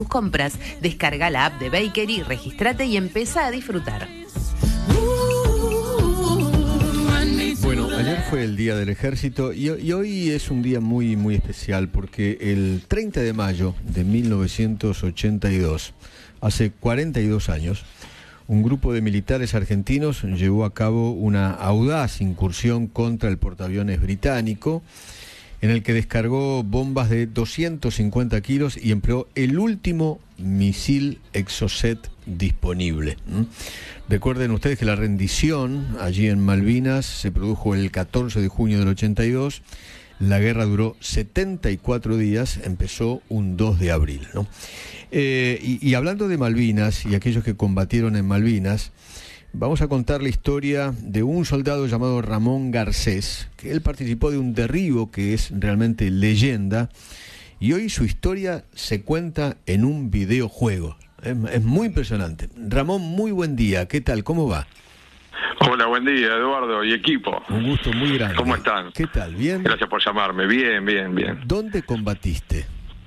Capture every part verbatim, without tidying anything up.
tus compras. Descarga la app de Bakery, registrate y empezá a disfrutar. Bueno, ayer fue el Día del Ejército y, y hoy es un día muy, muy especial porque el treinta de mayo de mil novecientos ochenta y dos, hace cuarenta y dos años, un grupo de militares argentinos llevó a cabo una audaz incursión contra el portaaviones británico, en el que descargó bombas de doscientos cincuenta kilos y empleó el último misil Exocet disponible. ¿Mm? Recuerden ustedes que la rendición allí en Malvinas se produjo el catorce de junio del ochenta y dos. La guerra duró setenta y cuatro días, empezó un dos de abril, ¿no? Eh, y, y hablando de Malvinas y aquellos que combatieron en Malvinas, vamos a contar la historia de un soldado llamado Ramón Garcés, que él participó de un derribo que es realmente leyenda, y hoy su historia se cuenta en un videojuego. Es, es muy impresionante. Ramón, muy buen día. ¿Qué tal? ¿Cómo va? Hola, buen día, Eduardo y equipo. Un gusto muy grande. ¿Cómo están? ¿Qué tal? ¿Bien? Gracias por llamarme. Bien, bien, bien. ¿Dónde combatiste?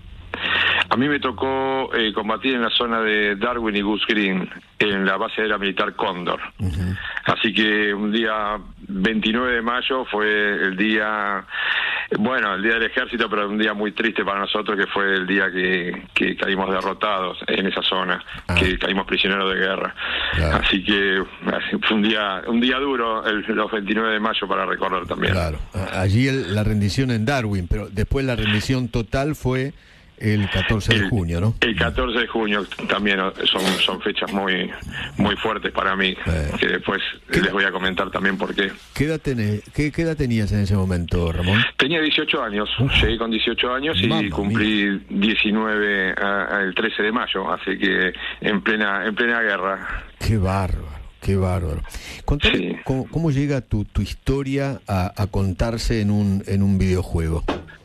A mí me tocó eh, combatir en la zona de Darwin y Goose Green, en la base aérea militar Cóndor. Uh-huh. Así que un día veintinueve de mayo fue el día, bueno, el día del ejército, pero un día muy triste para nosotros, que fue el día que, que caímos derrotados en esa zona, ah. que caímos prisioneros de guerra. Claro. Así que fue un día, un día duro, el, los veintinueve de mayo para recorrer también. Claro, allí el, la rendición en Darwin, pero después la rendición total fue el catorce de junio, ¿no? El catorce de junio también son, son fechas muy muy fuertes para mí, eh. que después les voy a comentar también por qué. ¿Qué edad, tenés, qué, qué edad tenías en ese momento, Ramón? Tenía dieciocho años, Uf. llegué con dieciocho años y Mamma cumplí mía. diecinueve a, a el trece de mayo, así que en plena en plena guerra. Qué bárbaro. Qué bárbaro. Contame sí. cómo, cómo llega tu, tu historia a, a contarse en un en un videojuego.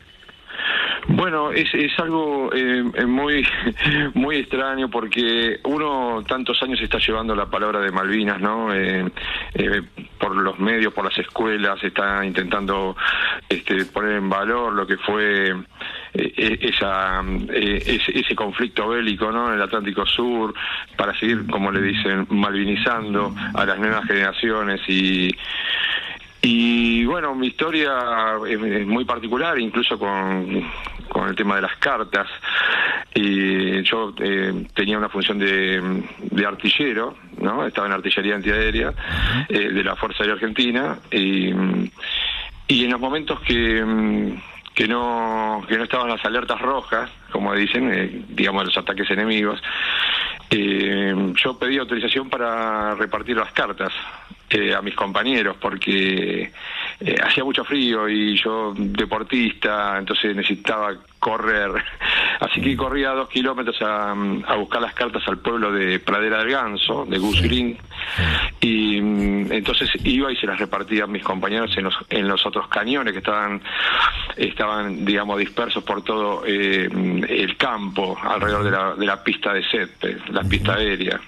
Bueno, es, es algo eh, muy muy extraño porque uno tantos años está llevando la palabra de Malvinas, ¿no? Eh, eh, por los medios, por las escuelas, está intentando este, poner en valor lo que fue eh, esa eh, ese, ese conflicto bélico, ¿no? En el Atlántico Sur, para seguir, como le dicen, malvinizando a las nuevas generaciones y Y bueno, mi historia es, es muy particular, incluso con, con el tema de las cartas. Y yo eh, tenía una función de, de artillero, ¿no? Estaba en artillería antiaérea eh, de la Fuerza Aérea Argentina. Y, y en los momentos que, que, no, que no estaban las alertas rojas, como dicen, eh, digamos, los ataques enemigos, eh, yo pedí autorización para repartir las cartas Eh, a mis compañeros porque eh, hacía mucho frío y yo deportista, entonces necesitaba correr, así que corría dos kilómetros a, a buscar las cartas al pueblo de Pradera del Ganso, de Goose Green, y entonces iba y se las repartía a mis compañeros en los, en los otros cañones que estaban estaban digamos dispersos por todo eh, el campo alrededor de la, de la pista de césped, la pista aérea.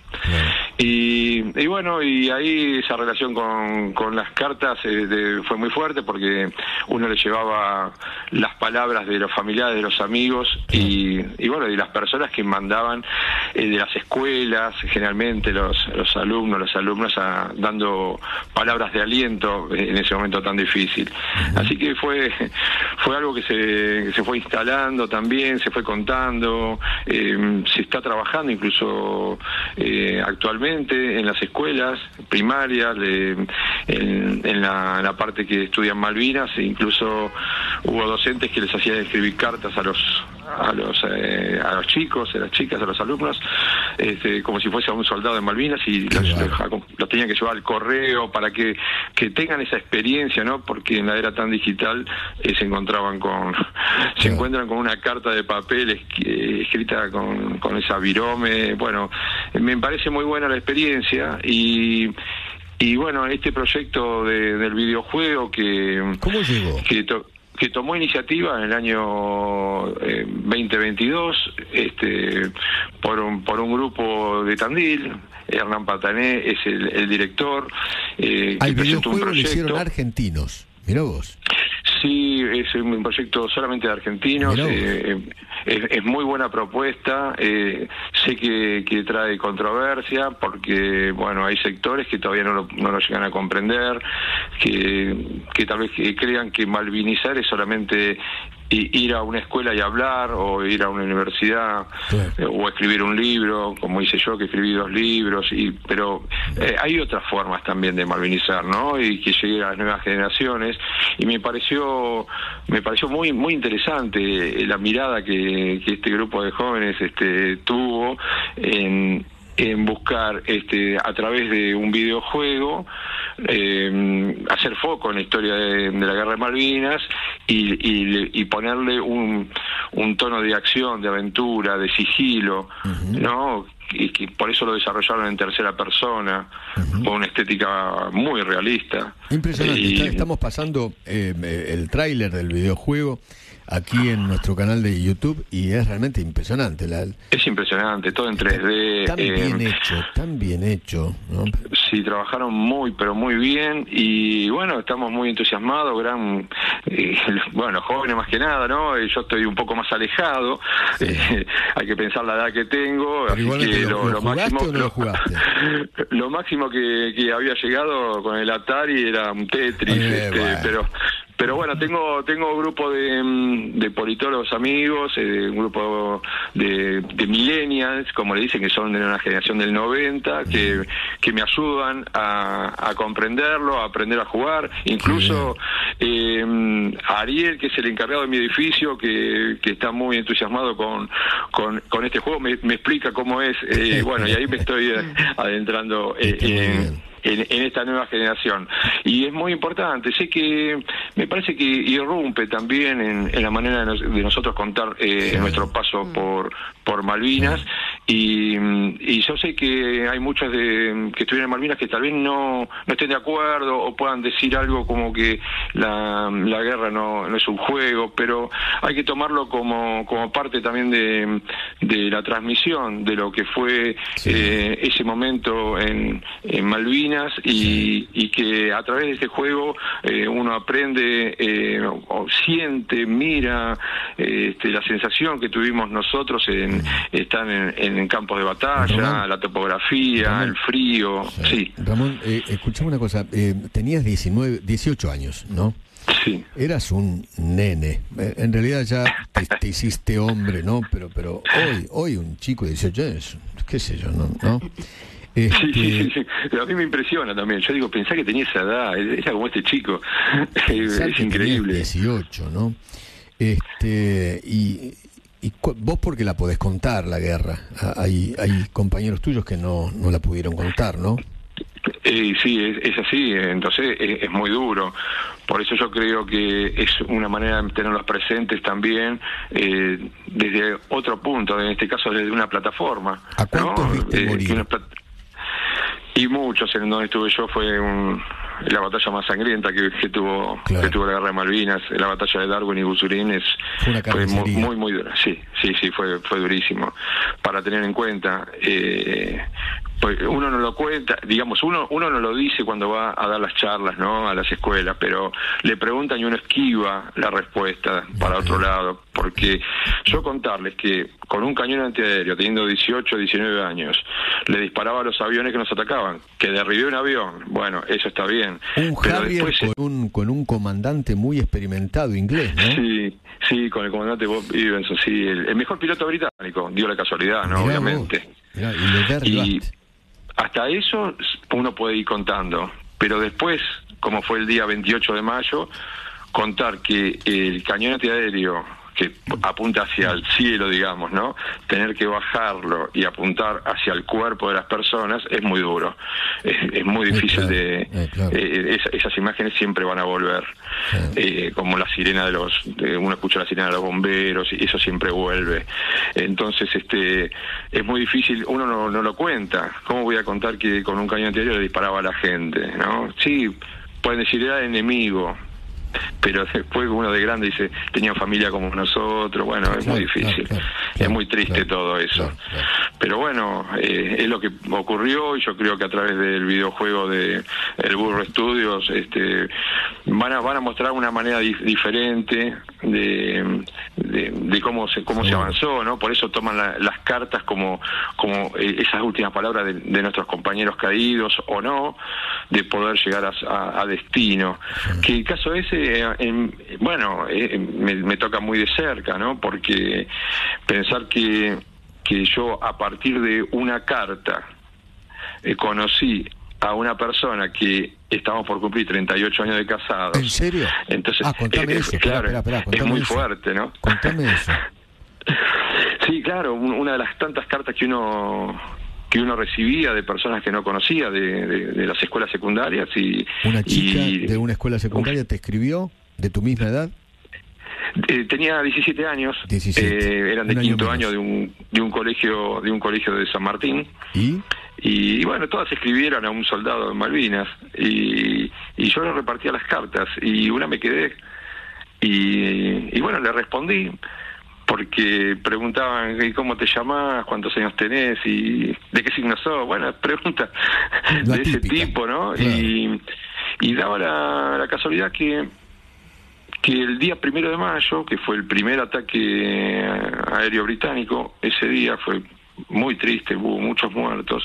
Y, y bueno, y ahí esa relación con, con las cartas eh, de, fue muy fuerte porque uno le llevaba las palabras de los familiares, de los amigos y, y bueno, de las personas que mandaban eh, de las escuelas, generalmente los, los alumnos, las alumnas a, dando palabras de aliento en ese momento tan difícil. Así que fue fue algo que se, que se fue instalando también, se fue contando, eh, se está trabajando incluso eh, actualmente en las escuelas primarias, de, en, en, la, en la parte que estudian Malvinas, e incluso hubo docentes que les hacían escribir cartas a los a los eh, a los chicos, a las chicas, a los alumnos, este, como si fuese un soldado de Malvinas y los, los, los tenían que llevar al correo para que, que tengan esa experiencia, ¿no? Porque en la era tan digital eh, se encontraban con se encuentran con una carta de papel es, eh, escrita con, con esa virome. Bueno, me parece muy buena la experiencia y y bueno, este proyecto de, del videojuego que ¿Cómo llegó? que to, que tomó iniciativa en el año eh, veinte veintidós este, por, un, por un grupo de Tandil. Hernán Patané es el, el director. Eh, Al videojuego lo hicieron argentinos, mirá vos. Sí, es un proyecto solamente de argentinos. Eh, es, es muy buena propuesta. Eh, sé que, que trae controversia porque, bueno, hay sectores que todavía no lo, no lo llegan a comprender, que, que tal vez que crean que malvinizar es solamente ir a una escuela y hablar, o ir a una universidad, claro, eh, o escribir un libro, como hice yo, que escribí dos libros, y pero eh, hay otras formas también de malvinizar, ¿no? Y que llegue a las nuevas generaciones, y me pareció me pareció muy muy interesante la mirada que, que este grupo de jóvenes este tuvo en en buscar este a través de un videojuego eh, hacer foco en la historia de, de la Guerra de Malvinas y, y, y ponerle un, un tono de acción, de aventura, de sigilo, uh-huh, ¿no? Y que por eso lo desarrollaron en tercera persona, uh-huh, con una estética muy realista. Impresionante. Y, estamos pasando eh, el tráiler del videojuego aquí en nuestro canal de YouTube y es realmente impresionante. La, es impresionante, todo en tres D. Tan eh, bien hecho, tan bien hecho, ¿no? Sí, trabajaron muy, pero muy bien, y bueno, estamos muy entusiasmados, gran, eh, bueno, jóvenes más que nada, ¿no? Yo estoy un poco más alejado, sí, eh, hay que pensar la edad que tengo, pero así que lo, lo, lo, lo máximo, máximo, no lo, jugaste? Lo máximo que, que había llegado con el Atari era un Tetris, eh, este, bueno. pero... Pero bueno, tengo tengo grupo de, de politólogos amigos, eh, un grupo de, de millennials, como le dicen, que son de una generación del noventa, que, que me ayudan a, a comprenderlo, a aprender a jugar. Incluso eh, Ariel, que es el encargado de mi edificio, que, que está muy entusiasmado con, con, con este juego, me, me explica cómo es. Eh, bueno, y ahí me estoy adentrando eh, en... En, en esta nueva generación, y es muy importante. Sé que me parece que irrumpe también en, en la manera de, nos, de nosotros contar eh, sí, nuestro paso por por Malvinas, sí, y, y yo sé que hay muchos de que estuvieron en Malvinas que tal vez no no estén de acuerdo o puedan decir algo como que la, la guerra no, no es un juego, pero hay que tomarlo como como parte también de, de la transmisión de lo que fue sí, eh, ese momento en, en Malvinas. Y, sí, y que a través de este juego eh, uno aprende eh, o siente, mira eh, este, la sensación que tuvimos nosotros en estar en, en campos de batalla, Ramón, la topografía, Ramón, el frío. Sí, sí. Ramón, eh, escuchame una cosa, eh, tenías diecinueve, dieciocho años, ¿no? Sí. Eras un nene. Eh, en realidad ya te, te hiciste hombre, ¿no? Pero pero hoy hoy un chico de dieciocho años, qué sé yo, ¿no? ¿No? Este... Sí, sí, sí, pero a mí me impresiona también. Yo digo, pensá que tenía esa edad, era como este chico. Es increíble. dieciocho, ¿no? Este, y, y vos porque la podés contar, la guerra. Hay, hay compañeros tuyos que no, no la pudieron contar, ¿no? Eh, sí, es, es así, entonces es, es muy duro. Por eso yo creo que es una manera de tenerlos presentes también eh, desde otro punto, en este caso desde una plataforma. ¿A cuántos ¿no? viste eh, morir? Una plat- Y muchos, en donde estuve yo fue un, la batalla más sangrienta que, que tuvo claro. que tuvo la guerra de Malvinas. La batalla de Darwin y Busurín es, fue, fue muy, muy muy dura. Sí, sí, sí, fue fue durísimo. Para tener en cuenta, eh, pues uno no lo cuenta, digamos, uno uno no lo dice cuando va a dar las charlas, ¿no? A las escuelas, pero le preguntan y uno esquiva la respuesta para otro lado, porque yo contarles que con un cañón antiaéreo, teniendo dieciocho, diecinueve años, le disparaba a los aviones que nos atacaban, que derribé un avión, bueno, eso está bien. Un pero Harrier después, con, un, con un comandante muy experimentado inglés, ¿no? Sí, sí, con el comandante Bob Evenson, sí, el, el mejor piloto británico, dio la casualidad, ¿no? Mirá Obviamente. Vos, mirá, y le derribaste. Y hasta eso uno puede ir contando, pero después, como fue el día veintiocho de mayo, contar que el cañón antiaéreo que apunta hacia el cielo, digamos, ¿no? Tener que bajarlo y apuntar hacia el cuerpo de las personas es muy duro. Es, es muy difícil claro, de... eh, claro. Eh, es, esas imágenes siempre van a volver. Claro. Eh, como la sirena de los... De, uno escucha la sirena de los bomberos y eso siempre vuelve. Entonces, este es muy difícil. Uno no, no lo cuenta. ¿Cómo voy a contar que con un cañón antiaéreo le disparaba a la gente, ¿no? Sí, pueden decir, era enemigo. Pero después uno de grande dice, tenían familia como nosotros, bueno, claro, es muy difícil, claro, claro, es muy triste claro, todo eso. Claro, claro. pero bueno, eh, es lo que ocurrió, y yo creo que a través del videojuego de el Burro Studios este, van a van a mostrar una manera dif diferente de, de, de cómo se cómo se avanzó, ¿no? Por eso toman la, las cartas como como eh, esas últimas palabras de, de nuestros compañeros caídos o no, de poder llegar a, a, a destino. Que el caso ese, eh, en, bueno, eh, me, me toca muy de cerca, ¿no? Porque pensar que que yo a partir de una carta eh, conocí a una persona que estamos por cumplir treinta y ocho años de casados. ¿En serio? Entonces, ah, contame eh, eso. Claro, espera, espera, espera, es muy eso. fuerte, ¿no? Contame eso. Sí, claro, una de las tantas cartas que uno que uno recibía de personas que no conocía de, de, de las escuelas secundarias. Y ¿Una chica y, de una escuela secundaria te escribió de tu misma edad? Eh, tenía diecisiete años, diecisiete. Eh, eran de un quinto año, año de un de un colegio de un colegio de San Martín. ¿Y? Y, y bueno, todas escribieron a un soldado en Malvinas, y, y yo le repartía las cartas, y una me quedé, y, y bueno, le respondí, porque preguntaban, ¿y cómo te llamás? ¿Cuántos años tenés? ¿Y de qué signo sos? Bueno, preguntas La de típica. ese tipo, ¿no? Claro. Y, y daba la, la casualidad que que el día primero de mayo, que fue el primer ataque aéreo británico, ese día fue muy triste, hubo muchos muertos,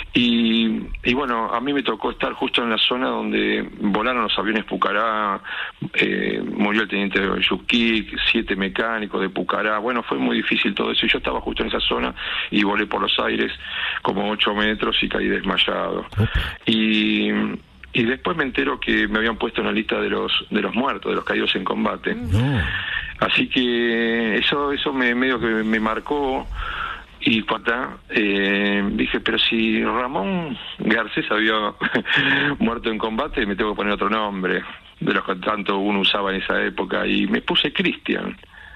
y, y bueno, a mí me tocó estar justo en la zona donde volaron los aviones Pucará, eh, murió el teniente Yukik, siete mecánicos de Pucará, bueno, fue muy difícil todo eso, y yo estaba justo en esa zona, y volé por los aires como ocho metros y caí desmayado. Y... Y después me entero que me habían puesto en la lista de los de los muertos, de los caídos en combate. No. Así que eso eso me medio que me marcó, y cuando eh, dije, pero si Ramón Garcés había muerto en combate, me tengo que poner otro nombre, de los que tanto uno usaba en esa época, y me puse Cristian.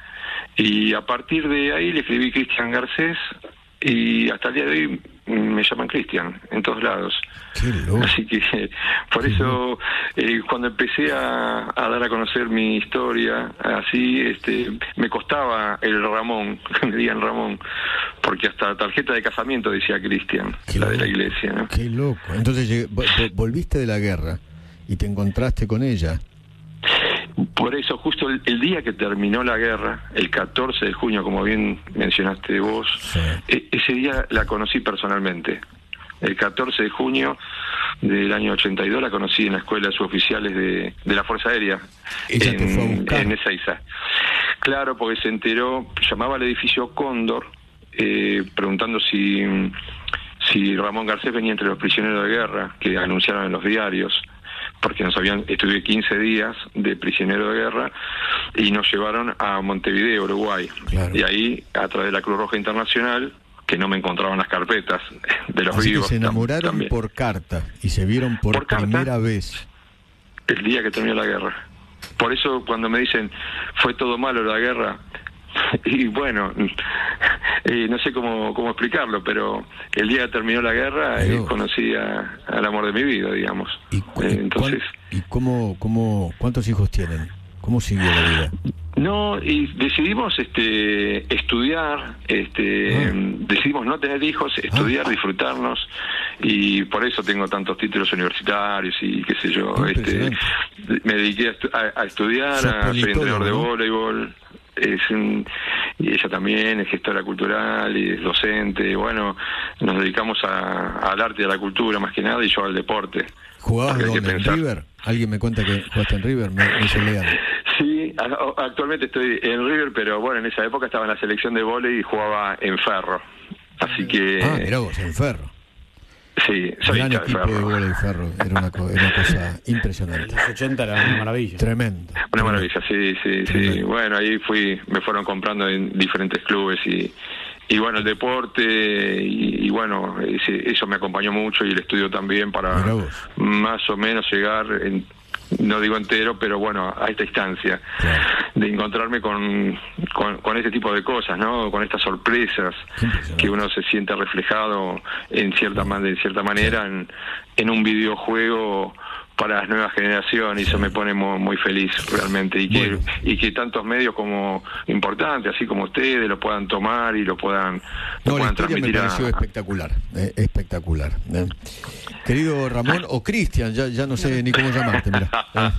Y a partir de ahí le escribí Cristian Garcés, y hasta el día de hoy me llaman Cristian en todos lados. Qué loco. Así que por eso eh, cuando empecé a, a dar a conocer mi historia así, este, me costaba el Ramón, que me digan Ramón, porque hasta la tarjeta de casamiento decía Cristian, la de la iglesia, ¿no? Qué loco. Entonces llegué, vo- vo- volviste de la guerra y te encontraste con ella. Por eso, justo el, el día que terminó la guerra, el catorce de junio, como bien mencionaste vos, Sí. e- ese día la conocí personalmente. El catorce de junio del año ochenta y dos la conocí en la escuela de suboficiales de, de la Fuerza Aérea. Ella en, te fue a buscar. en Ezeiza. Claro, porque se enteró, llamaba al edificio Cóndor, eh, preguntando si, si Ramón Garcés venía entre los prisioneros de guerra que anunciaron en los diarios, porque nos habían, estuve quince días de prisionero de guerra y nos llevaron a Montevideo, Uruguay. Claro. Y ahí, a través de la Cruz Roja Internacional, que no me encontraban las carpetas de los Así vivos. que se enamoraron también. por carta y se vieron por, Por carta. primera vez. El día que terminó la guerra. Por eso cuando me dicen, fue todo malo la guerra, y bueno, eh, no sé cómo cómo explicarlo, pero el día que terminó la guerra eh, Pero- conocí a- al amor de mi vida, digamos. ¿Y, cu- Eh, y entonces... cuán- ¿y cómo, cómo, cuántos hijos tienen? ¿Cómo siguió la vida? No, y decidimos este estudiar, este Ah. decidimos no tener hijos, estudiar, disfrutarnos, y por eso tengo tantos títulos universitarios y qué sé yo. Este, Impresionante. me dediqué a, estu- a- a estudiar, Sos a, soy entrenador de politólogo, ¿no? voleibol, es un- y ella también es gestora cultural y es docente. Bueno, nos dedicamos a- al arte y a la cultura más que nada, y yo al deporte. ¿Jugabas Porque hay que dónde? ¿En pensar. River? Alguien me cuenta que jugaste en River, me, me hizo leer. Sí, a- actualmente estoy en River, pero bueno, en esa época estaba en la selección de vóley y jugaba en Ferro. Así que... Ah, mirá vos, en Ferro. Sí, soy Gran hincha de equipo de Ferro. vóley Ferro, era una, co- era una cosa En impresionante. los ochenta era una maravilla. Tremendo. Una maravilla, sí, sí, sí. Tremendo. Bueno, ahí fui, me fueron comprando en diferentes clubes y, y bueno, el deporte y, y bueno, ese- eso me acompañó mucho, y el estudio también, para Mirá vos. más o menos llegar, en, no digo entero, pero bueno, a esta instancia. Claro. De encontrarme con, con, con este tipo de cosas, ¿no? Con estas sorpresas Qué impresionante. que uno se siente reflejado en cierta man- de cierta manera en, en un videojuego para las nuevas generaciones, y eso me pone muy, muy feliz realmente, y que Bueno. y que tantos medios como importantes, así como ustedes, lo puedan tomar y lo puedan, lo No, la puedan historia me transmitir pareció a... espectacular, eh, espectacular. eh. Querido Ramón, o Cristian, ya, ya no sé ni cómo llamarte, mira.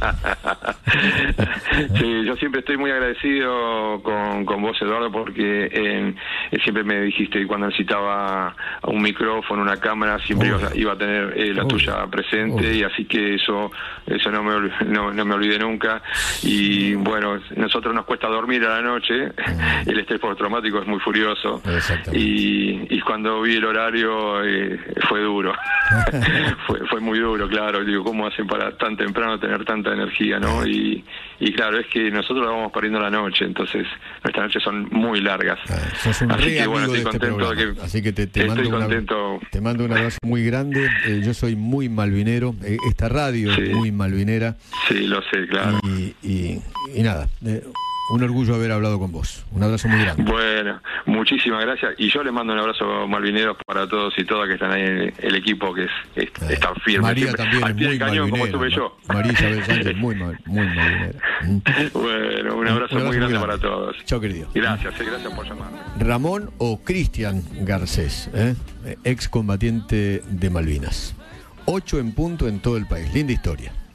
Sí, yo siempre estoy muy agradecido con, con vos, Eduardo, porque eh, siempre me dijiste que cuando necesitaba un micrófono, una cámara, siempre iba, iba a tener eh, la Obvio. tuya presente, Obvio. y así que eso eso no me olvi- no, no me olvidé nunca. Y bueno, nosotros nos cuesta dormir a la noche, el estrés postraumático es muy furioso, Exactamente. y, y cuando vi el horario eh, fue duro. fue, fue muy duro, claro. Digo, ¿cómo hacen para tan temprano tener tanta energía, no? Y, y claro, es que nosotros la vamos perdiendo la noche, entonces nuestras noches son muy largas. Ah, sos un Así re que bueno, amigo de estoy este contento programa, de que así que te, te estoy mando, una- contento. te mando un abrazo muy grande. Eh, yo soy muy malvinero, eh, esta radio Sí. es muy malvinera, Sí, lo sé, claro. y, y, y nada, eh, un orgullo haber hablado con vos. Un abrazo muy grande. Bueno, muchísimas gracias. Y yo les mando un abrazo malvinero para todos y todas que están ahí en el equipo, que es, es Eh, estar firme. María siempre, también al es pie muy del cañón, como malvinera. estuve yo. Ma- María Isabel Sánchez, muy, mal, muy malvinera. Mm. Bueno, un abrazo, muy grande, para todos. Chao, querido. Gracias, eh, gracias por llamarme. Ramón o Cristian Garcés, ¿eh? excombatiente de Malvinas. Ocho en punto en todo el país. Linda historia.